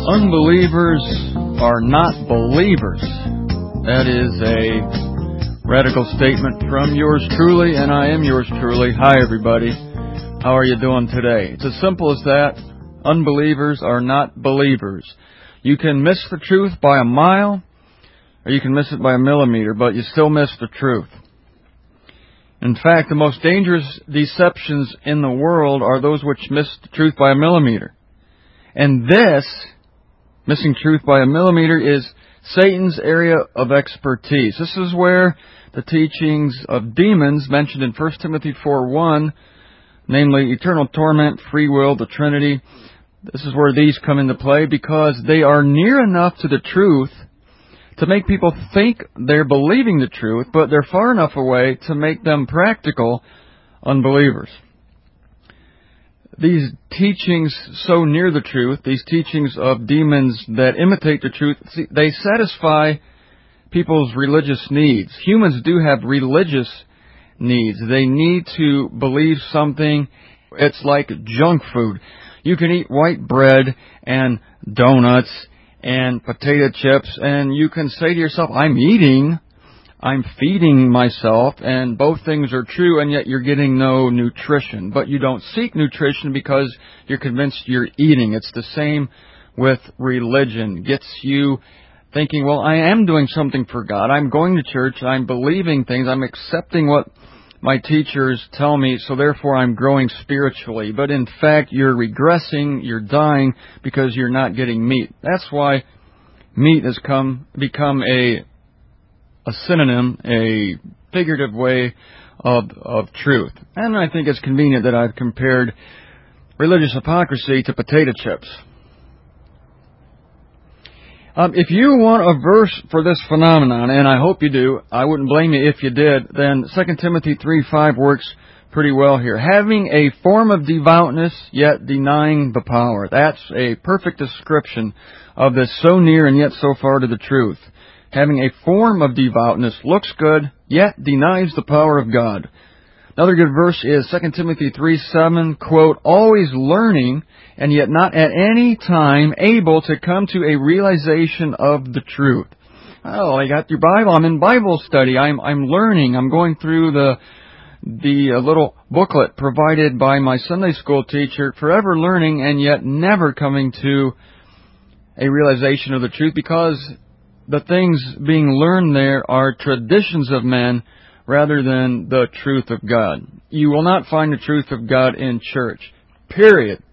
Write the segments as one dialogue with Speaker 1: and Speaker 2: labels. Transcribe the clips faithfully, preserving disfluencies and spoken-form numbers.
Speaker 1: Unbelievers are not believers. That is a radical statement from yours truly, and I am yours truly. Hi, everybody. How are you doing today? It's as simple as that. Unbelievers are not believers. You can miss the truth by a mile, or you can miss it by a millimeter, but you still miss the truth. In fact, the most dangerous deceptions in the world are those which miss the truth by a millimeter. And this, missing truth by a millimeter, is Satan's area of expertise. This is where the teachings of demons mentioned in First Timothy four one, namely eternal torment, free will, the Trinity, this is where these come into play because they are near enough to the truth to make people think they're believing the truth, but they're far enough away to make them practical unbelievers. These teachings so near the truth, these teachings of demons that imitate the truth, they satisfy people's religious needs. Humans do have religious needs. They need to believe something. It's like junk food. You can eat white bread and donuts and potato chips, and you can say to yourself, I'm eating, I'm feeding myself, and both things are true, and yet you're getting no nutrition. But you don't seek nutrition because you're convinced you're eating. It's the same with religion. Gets you thinking, well, I am doing something for God. I'm going to church, I'm believing things, I'm accepting what my teachers tell me, so therefore I'm growing spiritually. But in fact, you're regressing, you're dying because you're not getting meat. That's why meat has come become a a synonym, a figurative way of of truth. And I think it's convenient that I've compared religious hypocrisy to potato chips. Um, if you want a verse for this phenomenon, and I hope you do, I wouldn't blame you if you did, then Second Timothy three five works pretty well here. Having a form of devoutness, yet denying the power. That's a perfect description of this so near and yet so far to the truth. Having a form of devoutness, looks good, yet denies the power of God. Another good verse is Second Timothy three seven, quote, always learning and yet not at any time able to come to a realization of the truth. Oh, I got your Bible. I'm in Bible study. I'm I'm learning. I'm going through the the uh, little booklet provided by my Sunday school teacher, forever learning and yet never coming to a realization of the truth because the things being learned there are traditions of men rather than the truth of God. You will not find the truth of God in church. Period.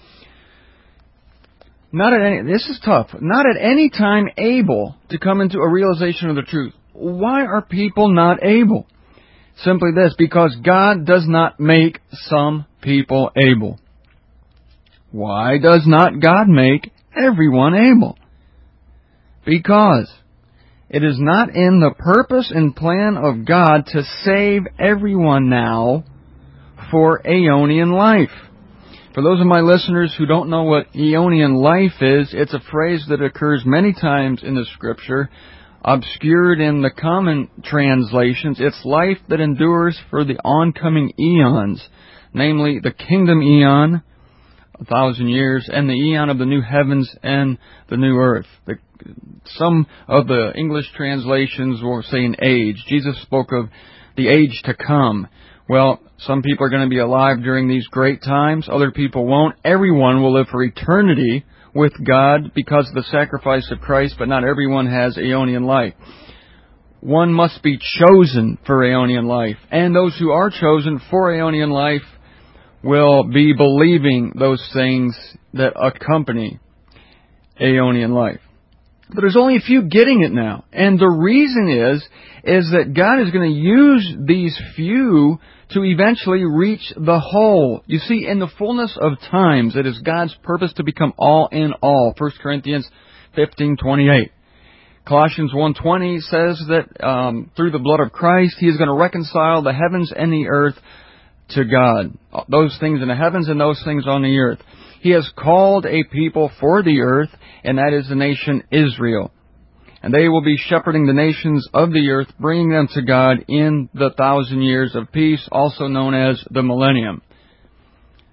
Speaker 1: Not at any, this is tough. Not at any time able to come into a realization of the truth. Why are people not able? Simply this, because God does not make some people able. Why does not God make everyone able? Because it is not in the purpose and plan of God to save everyone now for aeonian life. For those of my listeners who don't know what aeonian life is, it's a phrase that occurs many times in the Scripture, obscured in the common translations. It's life that endures for the oncoming eons, namely the kingdom eon, a thousand years, and the eon of the new heavens and the new earth. The, some of the English translations will say an age. Jesus spoke of the age to come. Well, some people are going to be alive during these great times. Other people won't. Everyone will live for eternity with God because of the sacrifice of Christ, but not everyone has aeonian life. One must be chosen for aeonian life. And those who are chosen for aeonian life will be believing those things that accompany aeonian life. But there's only a few getting it now. And the reason is, is that God is going to use these few to eventually reach the whole. You see, in the fullness of times, it is God's purpose to become all in all. First Corinthians fifteen twenty-eight. Colossians one twenty says that um, through the blood of Christ, He is going to reconcile the heavens and the earth to God. Those things in the heavens and those things on the earth. He has called a people for the earth, and that is the nation Israel. And they will be shepherding the nations of the earth, bringing them to God in the thousand years of peace, also known as the millennium.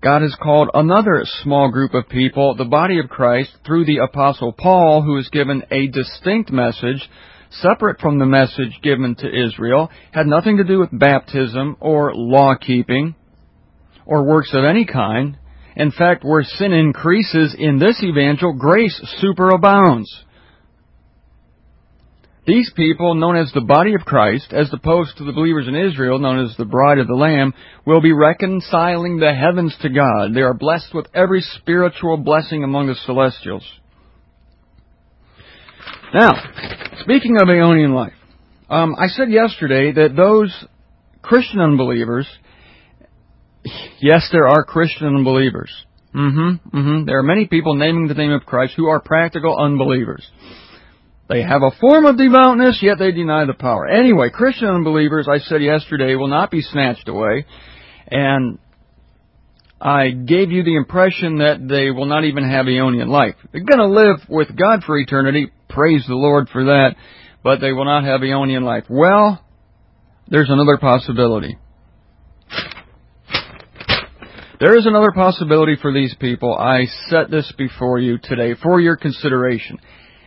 Speaker 1: God has called another small group of people, the body of Christ, through the Apostle Paul, who is given a distinct message, separate from the message given to Israel, had nothing to do with baptism or law-keeping or works of any kind. In fact, where sin increases in this evangel, grace superabounds. These people, known as the body of Christ, as opposed to the believers in Israel, known as the bride of the Lamb, will be reconciling the heavens to God. They are blessed with every spiritual blessing among the celestials. Now, speaking of Aeonian life, um, I said yesterday that those Christian unbelievers, yes, there are Christian unbelievers. Mm-hmm, mm-hmm. There are many people naming the name of Christ who are practical unbelievers. They have a form of devoutness, yet they deny the power. Anyway, Christian unbelievers, I said yesterday, will not be snatched away. And I gave you the impression that they will not even have Aeonian life. They're going to live with God for eternity. Praise the Lord for that. But they will not have Aeonian life. Well, there's another possibility. There is another possibility for these people. I set this before you today for your consideration.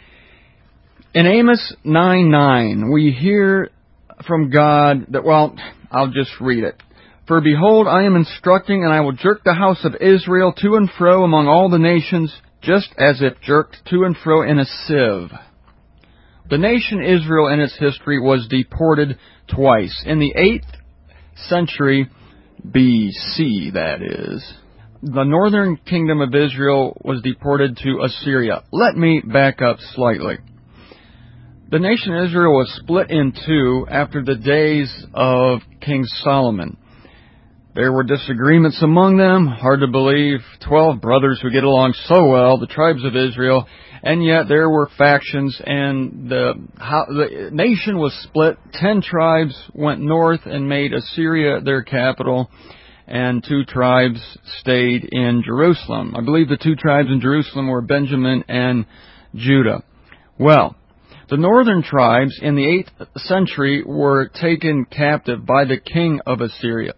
Speaker 1: In Amos nine nine, we hear from God that, well, I'll just read it. For behold, I am instructing, and I will jerk the house of Israel to and fro among all the nations, just as if jerked to and fro in a sieve. The nation Israel in its history was deported twice. In the eighth century B C, that is. The northern kingdom of Israel was deported to Assyria. Let me back up slightly. The nation Israel was split in two after the days of King Solomon. There were disagreements among them. Hard to believe. Twelve brothers who get along so well, the tribes of Israel, and yet there were factions, and the, how, the nation was split. Ten tribes went north and made Assyria their capital, and two tribes stayed in Jerusalem. I believe the two tribes in Jerusalem were Benjamin and Judah. Well, the northern tribes in the eighth century were taken captive by the king of Assyria.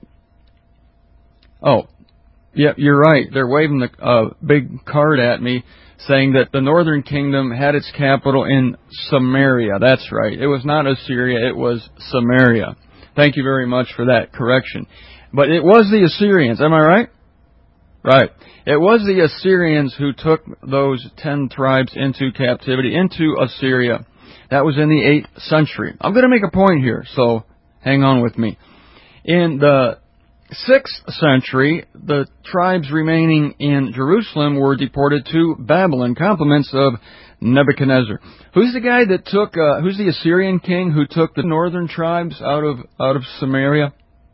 Speaker 1: Oh, yeah, you're right. They're waving the uh, big card at me saying that the northern kingdom had its capital in Samaria. That's right. It was not Assyria, it was Samaria. Thank you very much for that correction. But it was the Assyrians, am I right? Right. It was the Assyrians who took those ten tribes into captivity, into Assyria. That was in the eighth century. I'm going to make a point here, so hang on with me. In the sixth century, the tribes remaining in Jerusalem were deported to Babylon, compliments of Nebuchadnezzar. Who's the guy that took, uh, who's the Assyrian king who took the northern tribes out of, out of Samaria?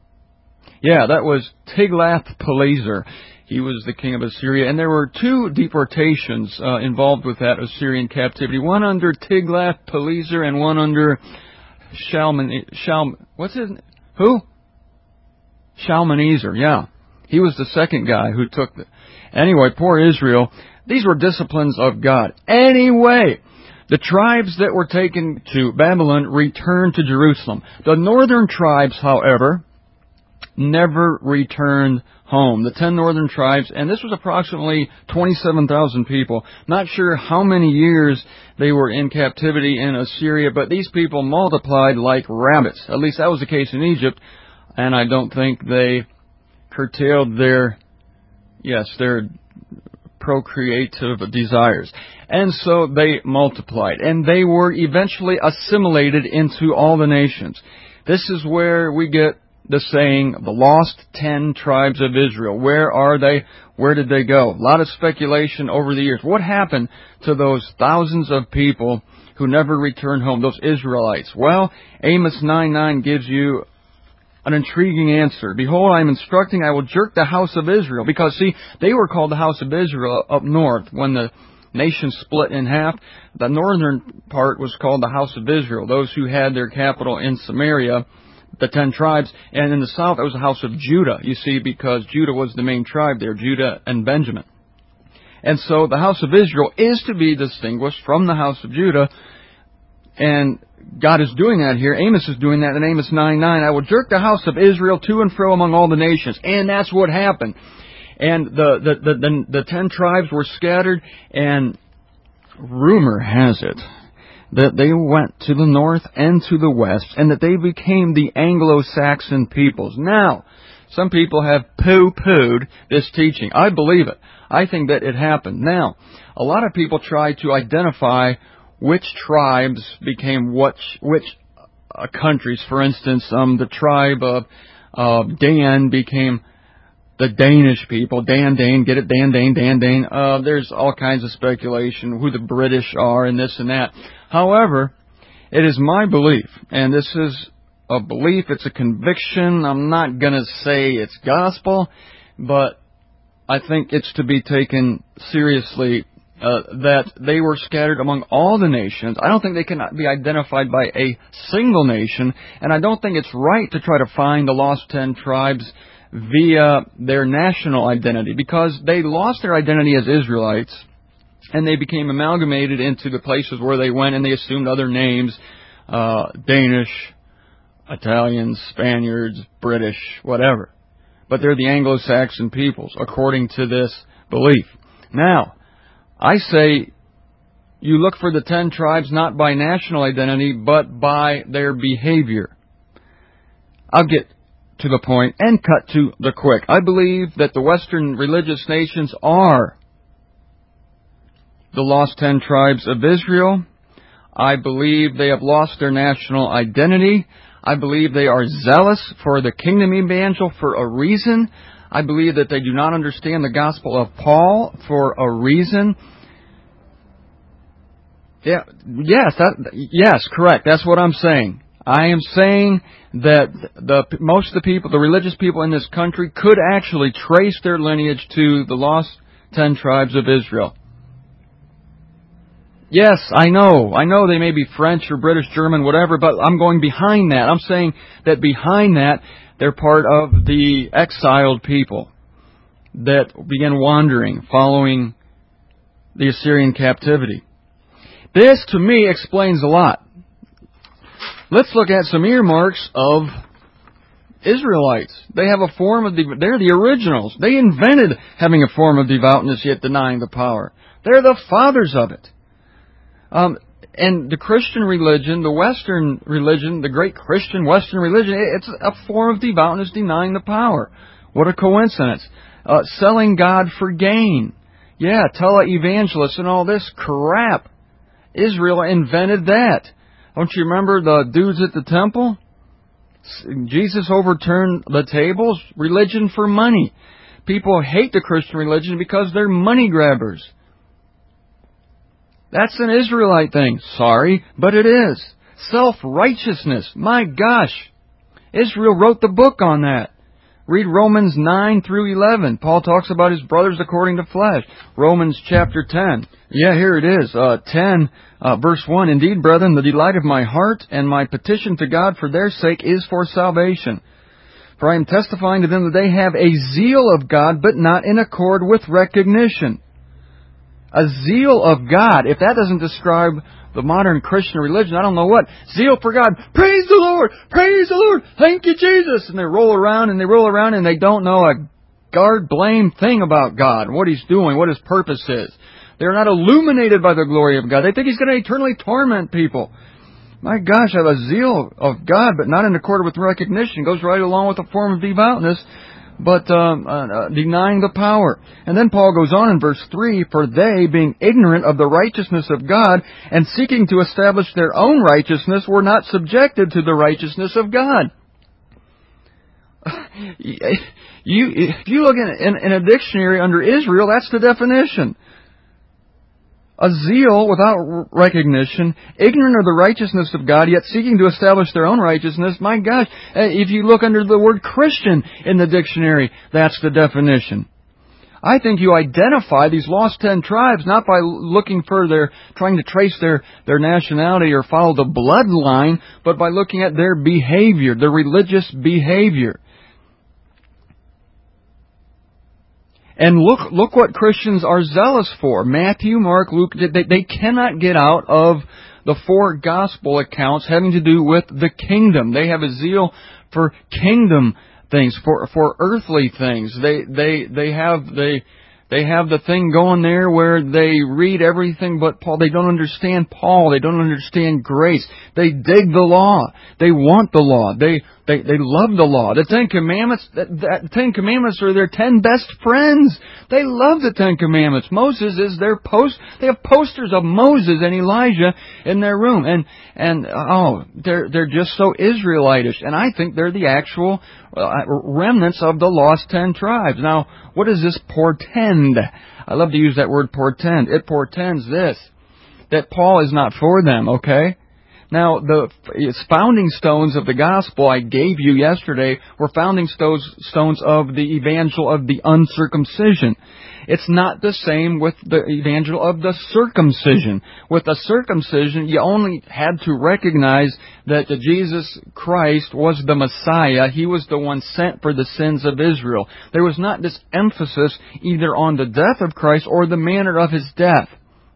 Speaker 1: Yeah, that was Tiglath-Pileser. He was the king of Assyria, and there were two deportations uh, involved with that Assyrian captivity. One under Tiglath-Pileser and one under Shalman. Shal, what's his name? Who? Shalmaneser. Yeah, he was the second guy who took the. Anyway, poor Israel. These were disciplines of God. Anyway, the tribes that were taken to Babylon returned to Jerusalem. The northern tribes, however, never returned home. The ten northern tribes, and this was approximately twenty-seven thousand people. Not sure how many years they were in captivity in Assyria, but these people multiplied like rabbits. At least that was the case in Egypt, and I don't think they curtailed their, yes, their procreative desires. And so they multiplied, and they were eventually assimilated into all the nations. This is where we get the saying, the lost ten tribes of Israel. Where are they? Where did they go? A lot of speculation over the years. What happened to those thousands of people who never returned home, those Israelites? Well, Amos nine nine gives you an intriguing answer. Behold, I am instructing, I will jerk the house of Israel. Because, see, they were called the house of Israel up north when the nation split in half. The northern part was called the house of Israel, those who had their capital in Samaria, the ten tribes, and in the south it was the house of Judah, you see, because Judah was the main tribe there, Judah and Benjamin. And so the house of Israel is to be distinguished from the house of Judah, and God is doing that here. Amos is doing that in Amos nine nine. I will jerk the house of Israel to and fro among all the nations. And that's what happened. and the, the, the, the, the ten tribes were scattered, and rumor has it that they went to the north and to the west, and that they became the Anglo-Saxon peoples. Now, some people have poo-pooed this teaching. I believe it. I think that it happened. Now, a lot of people try to identify which tribes became which, which uh, countries. For instance, um, the tribe of uh, Dan became the Danish people. Dan, Dane, get it? Dan, Dane, Dan, Dane. Uh, there's all kinds of speculation, who the British are and this and that. However, it is my belief, and this is a belief, it's a conviction. I'm not going to say it's gospel, but I think it's to be taken seriously uh, that they were scattered among all the nations. I don't think they can be identified by a single nation, and I don't think it's right to try to find the lost ten tribes via their national identity, because they lost their identity as Israelites, and they became amalgamated into the places where they went, and they assumed other names, uh, Danish, Italians, Spaniards, British, whatever. But they're the Anglo-Saxon peoples, according to this belief. Now, I say you look for the ten tribes not by national identity, but by their behavior. I'll get to the point and cut to the quick. I believe that the Western religious nations are the lost ten tribes of Israel. I believe they have lost their national identity. I believe they are zealous for the kingdom evangel for a reason. I believe that they do not understand the gospel of Paul for a reason. Yeah, yes, that, yes, correct. That's what I'm saying. I am saying that the most of the people, the religious people in this country, could actually trace their lineage to the lost ten tribes of Israel. Yes, I know. I know they may be French or British, German, whatever, but I'm going behind that. I'm saying that behind that, they're part of the exiled people that began wandering following the Assyrian captivity. This, to me, explains a lot. Let's look at some earmarks of Israelites. They have a form of, de- they're the originals. They invented having a form of devoutness yet denying the power. They're the fathers of it. Um, and the Christian religion, the Western religion, the great Christian Western religion, it's a form of devoutness denying the power. What a coincidence. Uh, selling God for gain. Yeah, tele-evangelists and all this crap. Israel invented that. Don't you remember the dudes at the temple? Jesus overturned the tables. Religion for money. People hate the Christian religion because they're money grabbers. That's an Israelite thing. Sorry, but it is. Self-righteousness. My gosh. Israel wrote the book on that. Read Romans nine through eleven. Paul talks about his brothers according to flesh. Romans chapter ten. Yeah, here it is. Uh, ten, uh, verse one. Indeed, brethren, the delight of my heart and my petition to God for their sake is for salvation. For I am testifying to them that they have a zeal of God, but not in accord with recognition. A zeal of God. If that doesn't describe the modern Christian religion, I don't know what. Zeal for God. Praise the Lord! Praise the Lord! Thank you, Jesus! And they roll around and they roll around and they don't know a guard blame thing about God, what He's doing, what His purpose is. They're not illuminated by the glory of God. They think He's going to eternally torment people. My gosh, I have a zeal of God, but not in accord with recognition. It goes right along with a form of devoutness, but um, uh, denying the power. And then Paul goes on in verse three, for they, being ignorant of the righteousness of God and seeking to establish their own righteousness, were not subjected to the righteousness of God. you, if you look in, in, in a dictionary under Israel, that's the definition. A zeal without recognition, ignorant of the righteousness of God, yet seeking to establish their own righteousness. My gosh, if you look under the word Christian in the dictionary, that's the definition. I think you identify these lost ten tribes not by looking for their, trying to trace their, their nationality or follow the bloodline, but by looking at their behavior, their religious behavior. And look, look what Christians are zealous for. Matthew, Mark, Luke, they, they cannot get out of the four gospel accounts having to do with the kingdom. They have a zeal for kingdom things, for for earthly things. They they they have they they have the thing going there where they read everything but Paul. They don't understand Paul. They don't understand grace. They dig the law. They want the law. They they they love the law. The Ten Commandments. That, that Ten Commandments are their ten best friends. They love the Ten Commandments. Moses is their post. They have posters of Moses and Elijah in their room, and and oh, they're they're just so Israelitish. And I think they're the actual uh, remnants of the lost ten tribes. Now, what does this portend? I love to use that word portend. It portends this, that Paul is not for them, okay? Now, the founding stones of the gospel I gave you yesterday were founding stones, stones of the evangel of the uncircumcision. It's not the same with the evangel of the circumcision. With the circumcision, you only had to recognize that Jesus Christ was the Messiah. He was the one sent for the sins of Israel. There was not this emphasis either on the death of Christ or the manner of His death.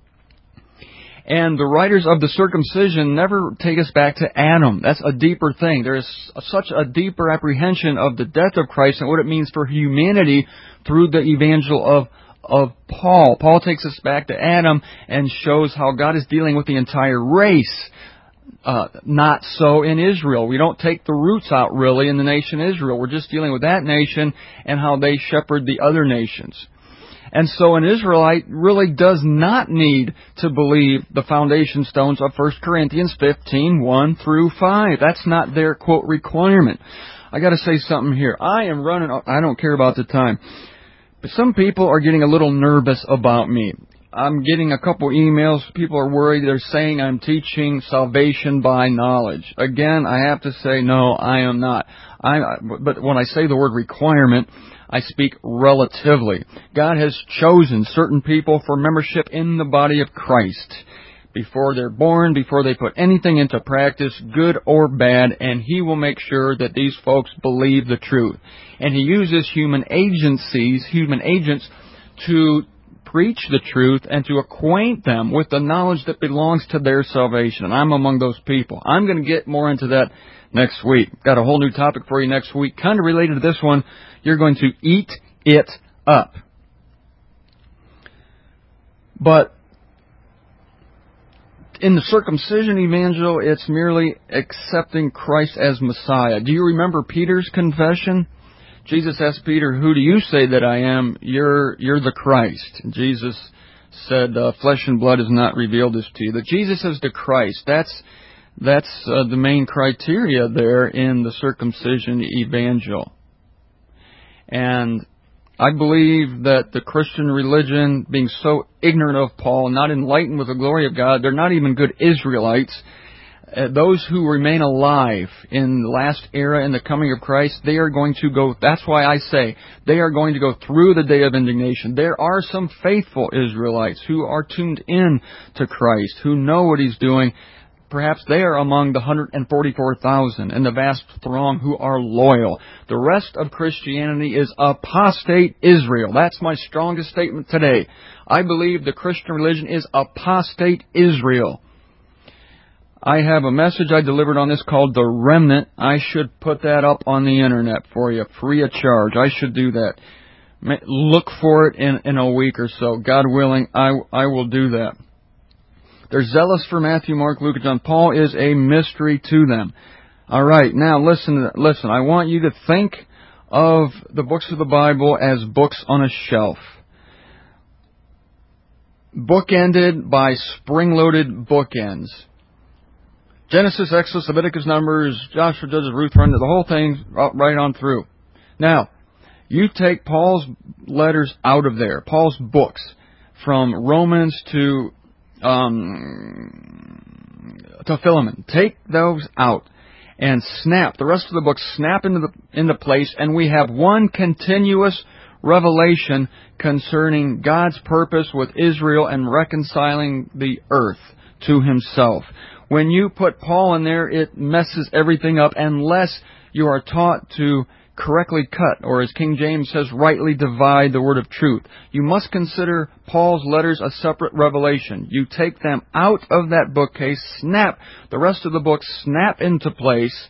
Speaker 1: And the writers of the circumcision never take us back to Adam. That's a deeper thing. There is such a deeper apprehension of the death of Christ and what it means for humanity through the evangel of, of Paul. Paul takes us back to Adam and shows how God is dealing with the entire race. Uh, not so in Israel. We don't take the roots out really in the nation Israel. We're just dealing with that nation and how they shepherd the other nations. And so an Israelite really does not need to believe the foundation stones of First Corinthians fifteen, one through five. That's not their, quote, requirement. I got to say something here. I am running, I don't care about the time. But some people are getting a little nervous about me. I'm getting a couple emails. People are worried. They're saying I'm teaching salvation by knowledge. Again, I have to say, no, I am not. I, but when I say the word requirement, I speak relatively. God has chosen certain people for membership in the body of Christ before they're born, before they put anything into practice, good or bad, and He will make sure that these folks believe the truth. And He uses human agencies, human agents, to preach the truth and to acquaint them with the knowledge that belongs to their salvation. And I'm among those people. I'm going to get more into that next week. Got a whole new topic for you next week, kind of related to this one. You're going to eat it up. But in the circumcision evangel, it's merely accepting Christ as Messiah. Do you remember Peter's confession? Jesus asked Peter, "Who do you say that I am?" You're you're the Christ. And Jesus said, uh, "Flesh and blood has not revealed this to you." That Jesus is the Christ. That's that's uh, the main criteria there in the circumcision evangel. And I believe that the Christian religion, being so ignorant of Paul, not enlightened with the glory of God, they're not even good Israelites. Uh, those who remain alive in the last era in the coming of Christ, they are going to go, that's why I say, they are going to go through the day of indignation. There are some faithful Israelites who are tuned in to Christ, who know what He's doing. Perhaps they are among the one hundred forty-four thousand and the vast throng who are loyal. The rest of Christianity is apostate Israel. That's my strongest statement today. I believe the Christian religion is apostate Israel. I have a message I delivered on this called The Remnant. I should put that up on the internet for you, free of charge. I should do that. Look for it in, in a week or so. God willing, I, I will do that. They're zealous for Matthew, Mark, Luke, and John. Paul is a mystery to them. All right, now listen, listen. I want you to think of the books of the Bible as books on a shelf. Bookended by spring-loaded bookends. Genesis, Exodus, Leviticus, Numbers, Joshua, Judges, Ruth, Run, the whole thing right on through. Now, you take Paul's letters out of there, Paul's books, from Romans to um, to Philemon. Take those out and snap the rest of the book. Snap into the into place, and we have one continuous revelation concerning God's purpose with Israel and reconciling the earth to Himself. When you put Paul in there, it messes everything up unless you are taught to correctly cut, or as King James says, rightly divide the word of truth. You must consider Paul's letters a separate revelation. You take them out of that bookcase, snap the rest of the book, snap into place.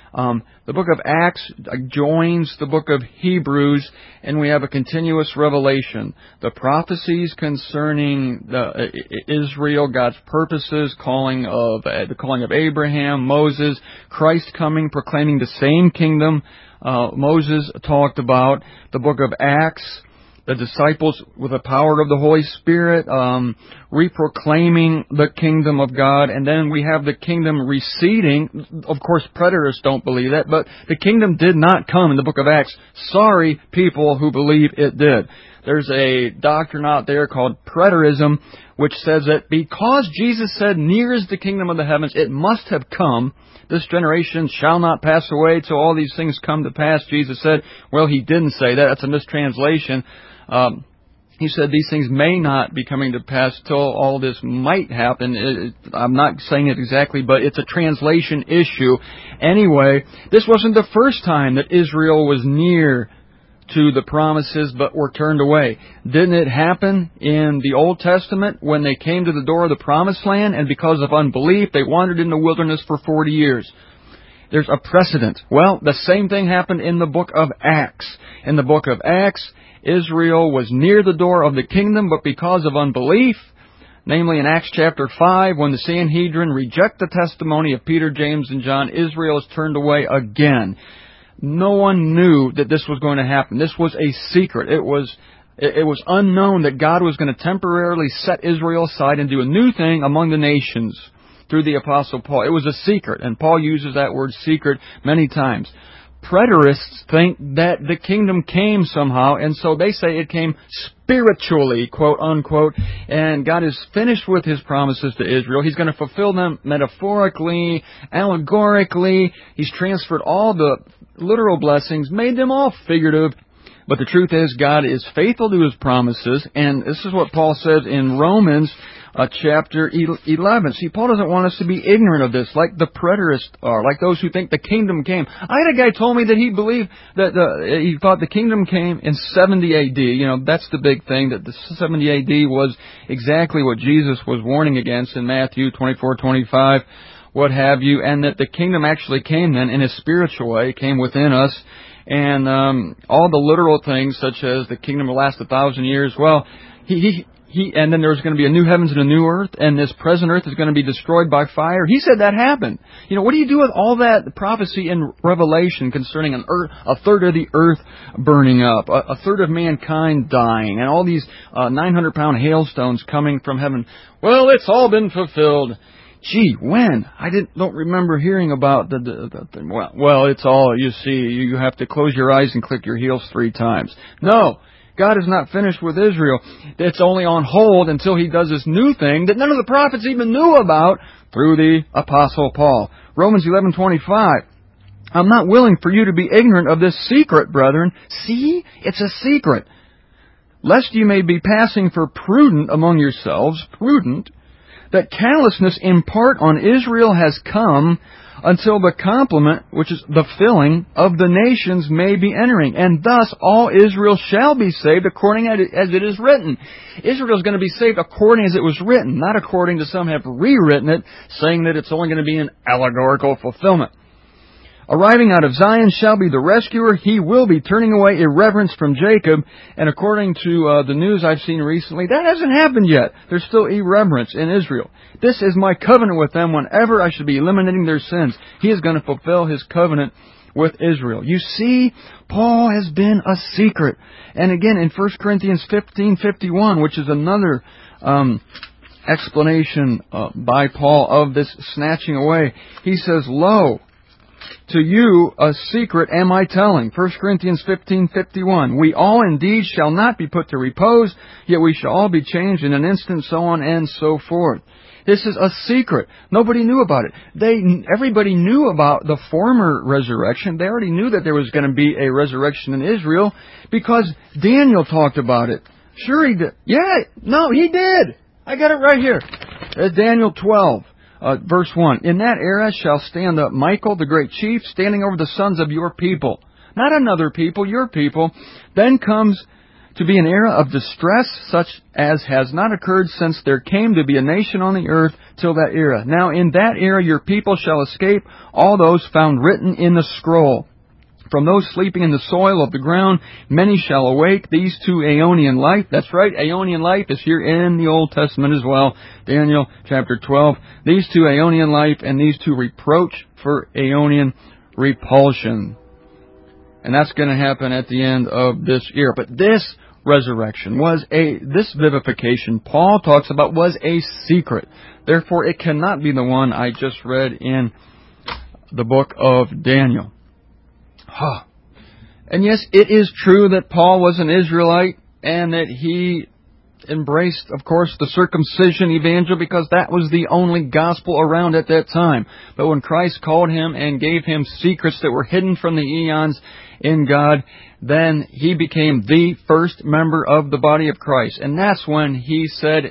Speaker 1: Um, the book of Acts joins the book of Hebrews, and we have a continuous revelation. The prophecies concerning the, Israel, God's purposes, calling of uh, the calling of Abraham, Moses, Christ coming, proclaiming the same kingdom uh, Moses talked about. The book of Acts, the disciples, with the power of the Holy Spirit, um, reproclaiming the kingdom of God. And then we have the kingdom receding. Of course, preterists don't believe that, but the kingdom did not come in the book of Acts. Sorry, people who believe it did. There's a doctrine out there called preterism, which says that because Jesus said, "Near is the kingdom of the heavens," it must have come. This generation shall not pass away till all these things come to pass. Jesus said, well, He didn't say that. That's a mistranslation. Um, he said these things may not be coming to pass till all this might happen. It, I'm not saying it exactly, but it's a translation issue. Anyway, this wasn't the first time that Israel was near to the promises but were turned away. Didn't it happen in the Old Testament when they came to the door of the promised land and because of unbelief they wandered in the wilderness for forty years? There's a precedent. Well, the same thing happened in the book of Acts. In the book of Acts, Israel was near the door of the kingdom, but because of unbelief, namely in Acts chapter five, when the Sanhedrin reject the testimony of Peter, James, and John, Israel is turned away again. No one knew that this was going to happen. This was a secret. It was it was unknown that God was going to temporarily set Israel aside and do a new thing among the nations through the Apostle Paul. It was a secret, and Paul uses that word secret many times. Preterists think that the kingdom came somehow, and so they say it came spiritually, quote unquote, and God is finished with His promises to Israel. He's going to fulfill them metaphorically, allegorically. He's transferred all the literal blessings, made them all figurative. But the truth is, God is faithful to His promises, and this is what Paul says in Romans Uh, chapter eleven. See, Paul doesn't want us to be ignorant of this, like the preterists are, like those who think the kingdom came. I had a guy told me that he believed that the, he thought the kingdom came in seventy A D. You know, that's the big thing, that the seventy A D was exactly what Jesus was warning against in Matthew twenty-four twenty-five, what have you, and that the kingdom actually came then in a spiritual way, came within us. And um, all the literal things, such as the kingdom will last a thousand years, well, he... he He, and then there's going to be a new heavens and a new earth, and this present earth is going to be destroyed by fire. He said that happened. You know, what do you do with all that prophecy in Revelation concerning an earth, a third of the earth burning up, a, a third of mankind dying, and all these uh, nine hundred pound hailstones coming from heaven? Well, it's all been fulfilled. Gee, when? I didn't don't remember hearing about the, the, the thing. Well, well, it's all, you see, you have to close your eyes and click your heels three times. No. God is not finished with Israel. It's only on hold until He does this new thing that none of the prophets even knew about through the Apostle Paul. Romans eleven twenty-five. I'm not willing for you to be ignorant of this secret, brethren. See? It's a secret. Lest you may be passing for prudent among yourselves, prudent, that callousness in part on Israel has come, until the complement, which is the filling, of the nations may be entering. And thus all Israel shall be saved according as it is written. Israel is going to be saved according as it was written, not according to some have rewritten it, saying that it's only going to be an allegorical fulfillment. Arriving out of Zion shall be the rescuer. He will be turning away irreverence from Jacob. And according to uh, the news I've seen recently, that hasn't happened yet. There's still irreverence in Israel. This is my covenant with them whenever I should be eliminating their sins. He is going to fulfill His covenant with Israel. You see, Paul has been a secret. And again, in First Corinthians fifteen fifty-one, which is another um, explanation uh, by Paul of this snatching away, he says, Lo, to you a secret am I telling. First Corinthians fifteen fifty-one. We all indeed shall not be put to repose, yet we shall all be changed in an instant, so on and so forth. This is a secret. Nobody knew about it. They, everybody knew about the former resurrection. They already knew that there was going to be a resurrection in Israel because Daniel talked about it. Sure he did. Yeah, no, he did. I got it right here. It's Daniel twelve. Uh, verse one, in that era shall stand up Michael, the great chief, standing over the sons of your people. Not another people, your people. Then comes to be an era of distress such as has not occurred since there came to be a nation on the earth till that era. Now in that era your people shall escape all those found written in the scroll. From those sleeping in the soil of the ground, many shall awake, these to Aeonian life. That's right, Aeonian life is here in the Old Testament as well. Daniel chapter twelve. These to Aeonian life, and these to reproach for Aeonian repulsion. And that's going to happen at the end of this era. But this resurrection was a, this vivification Paul talks about was a secret. Therefore, it cannot be the one I just read in the book of Daniel. Huh. And yes, it is true that Paul was an Israelite and that he embraced, of course, the circumcision evangel because that was the only gospel around at that time. But when Christ called him and gave him secrets that were hidden from the eons in God, then he became the first member of the body of Christ. And that's when he said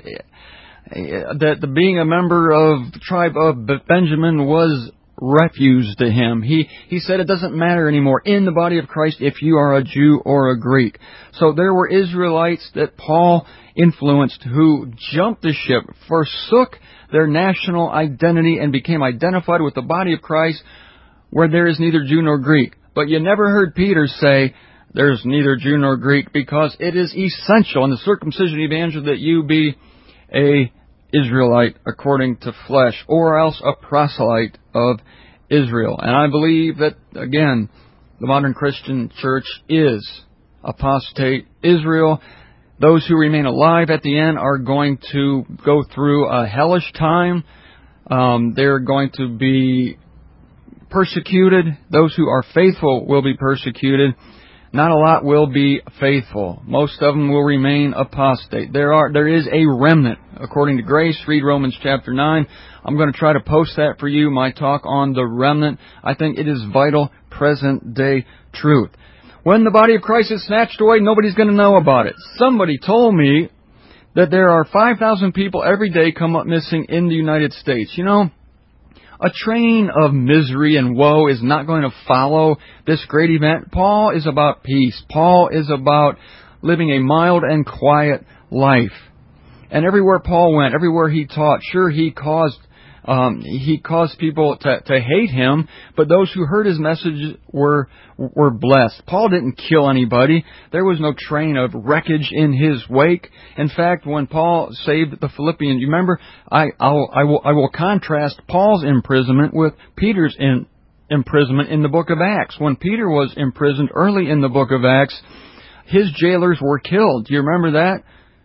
Speaker 1: that the being a member of the tribe of Benjamin was refuse to him. He he said it doesn't matter anymore in the body of Christ if you are a Jew or a Greek. So there were Israelites that Paul influenced who jumped the ship, forsook their national identity and became identified with the body of Christ where there is neither Jew nor Greek. But you never heard Peter say there's neither Jew nor Greek because it is essential in the circumcision evangel that you be a Israelite according to flesh, or else a proselyte of Israel. And I believe that, again, the modern Christian church is apostate Israel. Those who remain alive at the end are going to go through a hellish time. Um, they're going to be persecuted. Those who are faithful will be persecuted. Not a lot will be faithful. Most of them will remain apostate. There are, there is a remnant, according to grace. Read Romans chapter nine. I'm going to try to post that for you, my talk on the remnant. I think it is vital, present day truth. When the body of Christ is snatched away, nobody's going to know about it. Somebody told me that there are five thousand people every day come up missing in the United States. You know, a train of misery and woe is not going to follow this great event. Paul is about peace. Paul is about living a mild and quiet life. And everywhere Paul went, everywhere he taught, sure, he caused um, he caused people to, to hate him, but those who heard his message were were blessed. Paul didn't kill anybody. There was no train of wreckage in his wake. In fact, when Paul saved the Philippians, you remember, I I'll, I will I will contrast Paul's imprisonment with Peter's in, imprisonment in the book of Acts. When Peter was imprisoned early in the book of Acts, his jailers were killed. Do you remember that?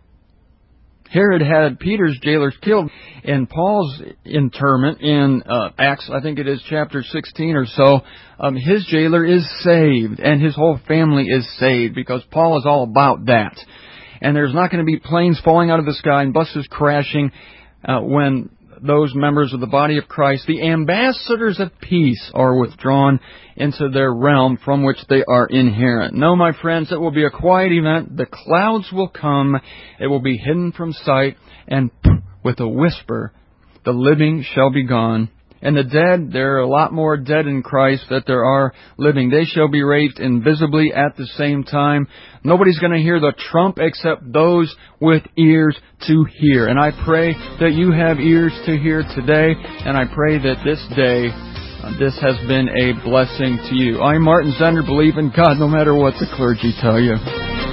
Speaker 1: Herod had Peter's jailers killed. In Paul's interment in uh, Acts, I think it is chapter sixteen or so, um, his jailer is saved and his whole family is saved because Paul is all about that. And there's not going to be planes falling out of the sky and buses crashing uh, when those members of the body of Christ, the ambassadors of peace, are withdrawn into their realm from which they are inherent. No, my friends, it will be a quiet event. The clouds will come. It will be hidden from sight. And with a whisper, the living shall be gone. And the dead, there are a lot more dead in Christ that there are living. They shall be raised invisibly at the same time. Nobody's going to hear the trump except those with ears to hear. And I pray that you have ears to hear today. And I pray that this day, uh, this has been a blessing to you. I'm Martin Zender. Believe in God no matter what the clergy tell you.